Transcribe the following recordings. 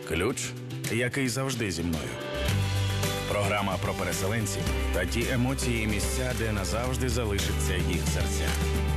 Ключ, який завжди зі мною. Програма про переселенців та ті емоції і місця, де назавжди залишиться їх серця.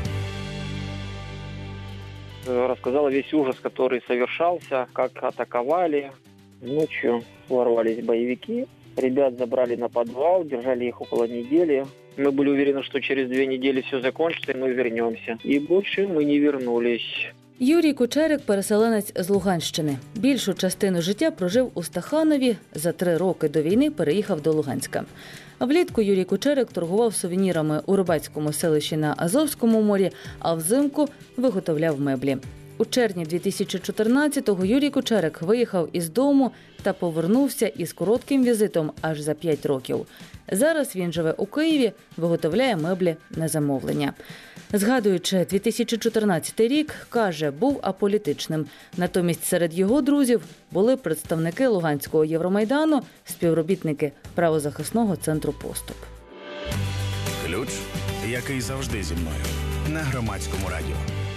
Рассказала весь ужас, который совершался, как атаковали. Ночью ворвались боевики. Ребят забрали на подвал, держали их около недели. Мы были уверены, что через 2 недели все закончится, и мы вернемся. И больше мы не вернулись. Юрій Кучерик – переселенець з Луганщини. Більшу частину життя прожив у Стаханові, за 3 роки до війни переїхав до Луганська. Влітку Юрій Кучерик торгував сувенірами у рибацькому селищі на Азовському морі, а взимку виготовляв меблі. У червні 2014-го Юрій Кучерик виїхав із дому та повернувся із коротким візитом аж за 5 років. Зараз він живе у Києві, виготовляє меблі на замовлення. Згадуючи 2014 рік, каже, був аполітичним. Натомість серед його друзів були представники Луганського Євромайдану, співробітники правозахисного центру «Поступ». Ключ, який завжди зі мною. На Громадському радіо.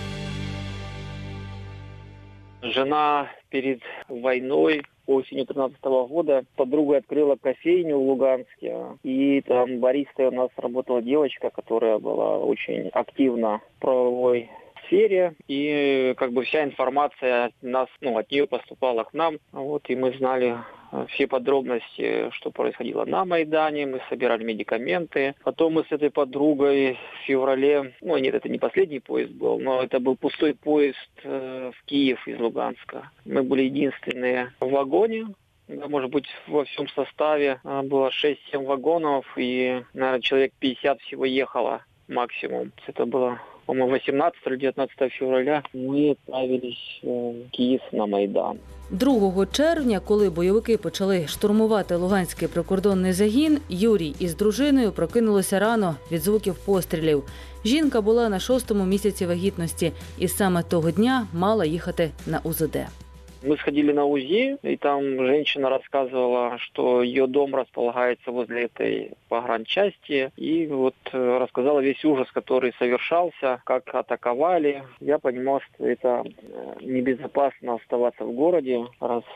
Жена перед войной, осенью 2013 года, с подругой открыла кофейню в Луганске. И там баристой у нас работала девочка, которая была очень активна в правовой сфере. И как бы вся информация от нее поступала к нам. И мы знали все подробности, что происходило на Майдане. Мы собирали медикаменты. Потом мы с этой подругой в феврале... это не последний поезд был, но это был пустой поезд в Киев из Луганска. Мы были единственные в вагоне. Может быть, во всем составе было 6-7 вагонов, и, наверное, человек 50 всего ехало максимум. Это было, по-моему, 18 или 19 февраля. Мы отправились в Киев на Майдан. 2 червня, коли бойовики почали штурмувати Луганський прикордонний загін, Юрій із дружиною прокинулися рано від звуків пострілів. Жінка була на 6-му місяці вагітності і саме того дня мала їхати на УЗД. Мы сходили на УЗИ, и там женщина рассказывала, что ее дом располагается возле этой погранчасти. И рассказала весь ужас, который совершался, как атаковали. Я понимал, что это небезопасно оставаться в городе, раз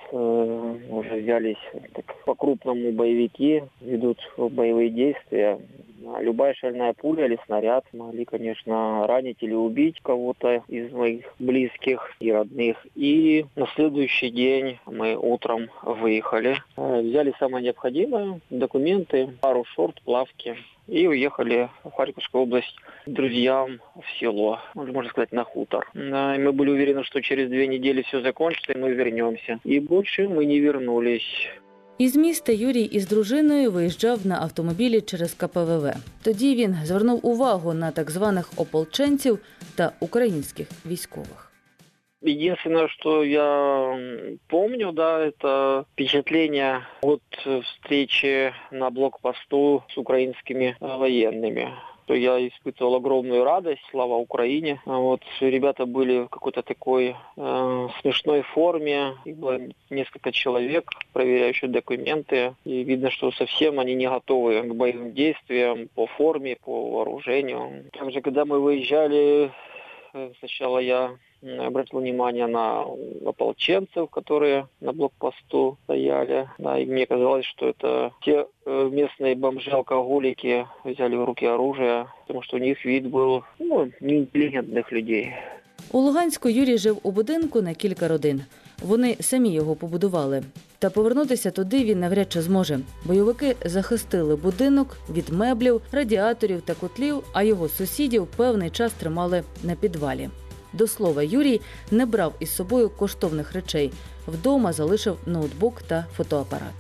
уже взялись по-крупному боевики, ведут боевые действия. Любая шальная пуля или снаряд могли, конечно, ранить или убить кого-то из моих близких и родных. И на следующий день мы утром выехали. Взяли самое необходимое, документы, пару шорт, плавки. И уехали в Харьковскую область к друзьям в село, можно сказать, на хутор. И мы были уверены, что через 2 недели все закончится, и мы вернемся. И больше мы не вернулись. Із міста Юрій із дружиною виїжджав на автомобілі через КПВВ. Тоді він звернув увагу на так званих ополченців та українських військових. Единственное, что я помню, это впечатление от встречи на блокпосту с украинскими военными. Я испытывал огромную радость, слава Украине. Ребята были в какой-то такой смешной форме. Их было несколько человек, проверяющих документы. И видно, что совсем они не готовы к боевым действиям по форме, по вооружению. Также, когда мы выезжали, сначала я обратил внимание на ополченцев, которые на блокпосту стояли. И мне казалось, что это те местные бомжи-алкоголики взяли в руки оружие, потому что у них вид был неинтеллигентных людей. У Луганську Юрій жив у будинку на кілька родин. Вони самі його побудували. Та повернутися туди він навряд чи зможе. Бойовики захистили будинок від меблів, радіаторів та котлів, а його сусідів певний час тримали на підвалі. До слова, Юрій не брав із собою коштовних речей. Вдома залишив ноутбук та фотоапарат.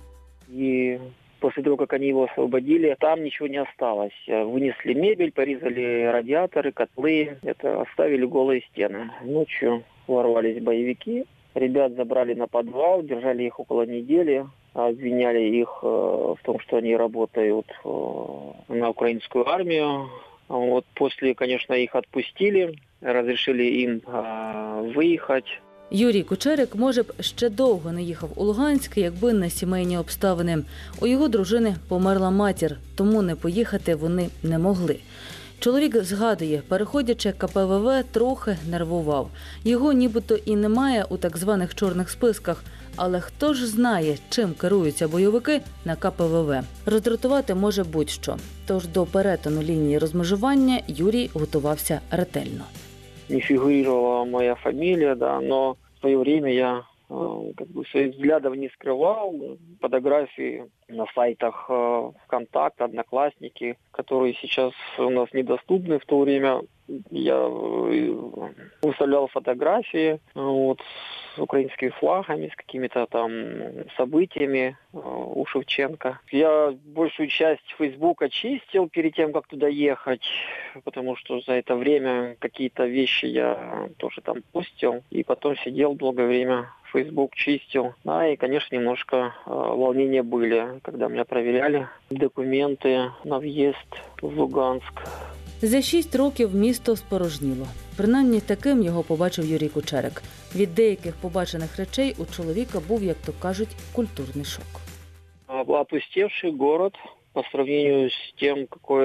И после того, как они его освободили, там ничего не осталось. Вынесли мебель, порезали радиаторы, котлы, оставили голые стены. Ночью ворвались боевики, ребят забрали на подвал, держали их около недели, обвиняли их в том, что они работают на украинскую армию. После, конечно, их отпустили, разрешили им выехать. Юрій Кучерик, може б, ще довго не їхав у Луганськ, якби не сімейні обставини. У його дружини померла матір, тому не поїхати вони не могли. Чоловік згадує, переходячи КПВВ, трохи нервував. Його нібито і немає у так званих чорних списках, але хто ж знає, чим керуються бойовики на КПВВ. Роздратувати може будь-що. Тож до перетину лінії розмежування Юрій готувався ретельно. Не фигурировала моя фамилия, да, но в свое время я своих взглядов не скрывал. Фотографии на сайтах ВКонтакте, Одноклассники, которые сейчас у нас недоступны. В то время я выставлял фотографии с украинскими флагами, с какими-то там событиями у Шевченко. Я большую часть Фейсбука чистил перед тем, как туда ехать, потому что за это время какие-то вещи я тоже там постил. И потом сидел долгое время, Фейсбук чистил. И, конечно, немножко волнения были, когда меня проверяли документы на въезд в Луганск. За 6 років місто спорожніло. Принаймні таким його побачив Юрій Кучерик. Від деяких побачених речей у чоловіка був, як то кажуть, культурний шок. Опустевший город по сравнению с тем,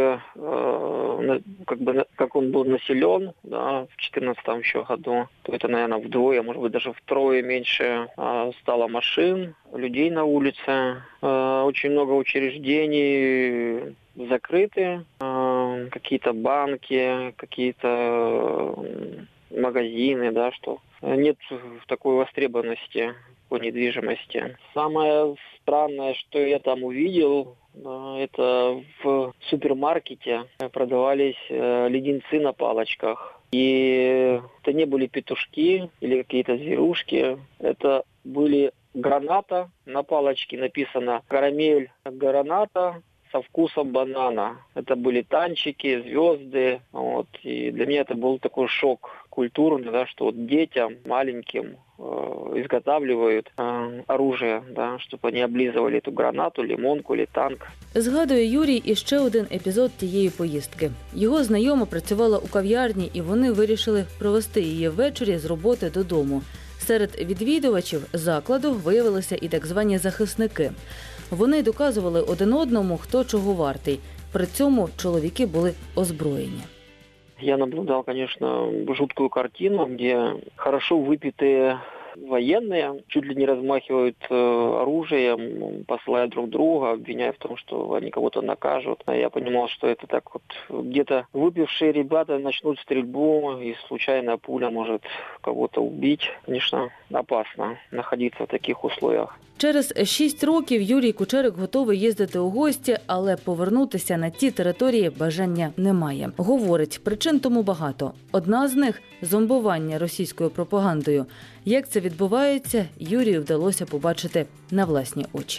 как он был населен, да, в 2014 еще году, то это, наверное, вдвое, может быть, даже втрое меньше стало машин, людей на улице. Очень много учреждений закрыты, какие-то банки, какие-то магазины, да, что нет такой востребованности по недвижимости. Самое странное, что я там увидел, это в супермаркете продавались леденцы на палочках. И это не были петушки или какие-то зверушки, это были граната на палочке, написано «Карамель граната» со вкусом банана. Это были танчики, звезды. И для меня это был такой шок культурный, да, что детям маленьким изготавливают оружие, да, чтобы они облизывали эту гранату, лимонку или танк. Згадує Юрій і ще один епізод тієї поїздки. Його знайома працювала у кав'ярні, і вони вирішили провести її ввечері з роботи додому. Серед відвідувачів закладу виявилися і так звані захисники. Вони доказували один одному, хто чого вартий. При цьому чоловіки були озброєні. Я наблюдал, конечно, жуткую картину, где хорошо выпитые военные чуть ли не размахивают оружием, посылая друг друга, обвиняя в том, что они кого-то накажут. Я понимал, что это так вот где-то выпившие ребята начнут стрельбу, и случайная пуля может кого-то убить. Конечно, опасно находиться в таких условиях. Через 6 років Юрій Кучерик готовий їздити у гості, але повернутися на ті території бажання немає. Говорить, причин тому багато. Одна з них – зомбування російською пропагандою. Як це відбувається, Юрію вдалося побачити на власні очі.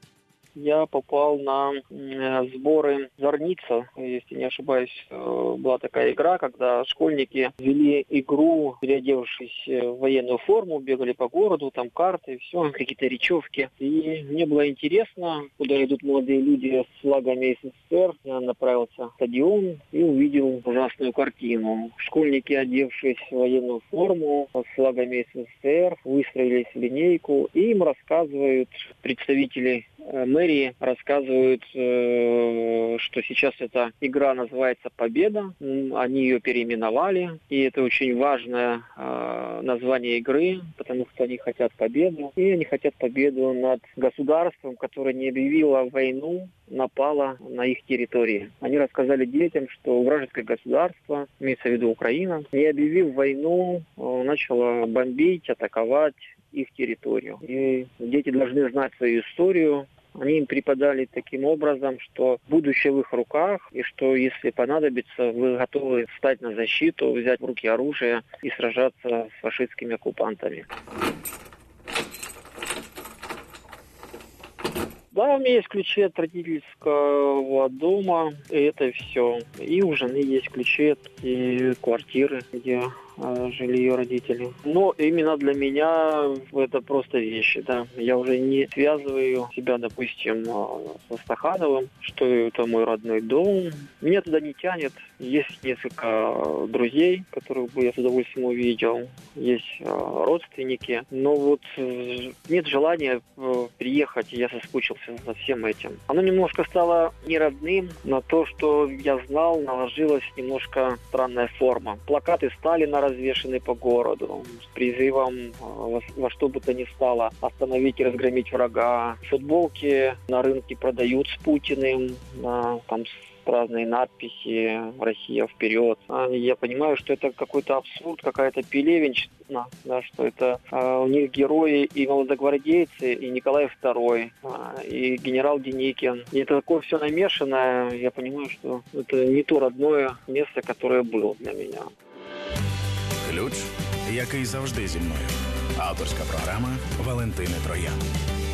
Я попал на сборы «Зорница». Если не ошибаюсь, была такая игра, когда школьники вели игру, переодевшись в военную форму, бегали по городу, там карты, все, какие-то речевки. И мне было интересно, куда идут молодые люди с флагами СССР. Я направился в стадион и увидел ужасную картину. Школьники, одевшись в военную форму, с флагами СССР, выстроились в линейку, и им рассказывают представители мэрии, рассказывают, что сейчас эта игра называется «Победа». Они ее переименовали, и это очень важное название игры, потому что они хотят победу. И они хотят победу над государством, которое не объявило войну, напало на их территории. Они рассказали детям, что вражеское государство, имеется в виду Украина, не объявив войну, начало бомбить, атаковать их территорию. И дети должны знать свою историю. Они им преподали таким образом, что будущее в их руках, и что, если понадобится, вы готовы встать на защиту, взять в руки оружие и сражаться с фашистскими оккупантами. Да, у меня есть ключи от родительского дома, и это все. И у жены есть ключи от квартиры, где жили ее родители. Но именно для меня это просто вещи, да. Я уже не связываю себя, допустим, со Стахановым, что это мой родной дом. Меня туда не тянет. Есть несколько друзей, которых бы я с удовольствием увидел. Есть родственники. Но вот нет желания приехать, и я соскучился за всем этим. Оно немножко стало неродным. На то, что я знал, наложилась немножко странная форма. Плакаты Сталина развешаны по городу с призывом во что бы то ни стало остановить и разгромить врага. Футболки на рынке продают с Путиным, там разные надписи «Россия вперед». Я понимаю, что это какой-то абсурд, какая-то пелевинщина, да, что это у них герои и молодогвардейцы, и Николай II, и генерал Деникин. И это такое все намешанное. Я понимаю, что это не то родное место, которое было для меня. Ключ, який завжди зі мною. Авторська програма Валентини Троян.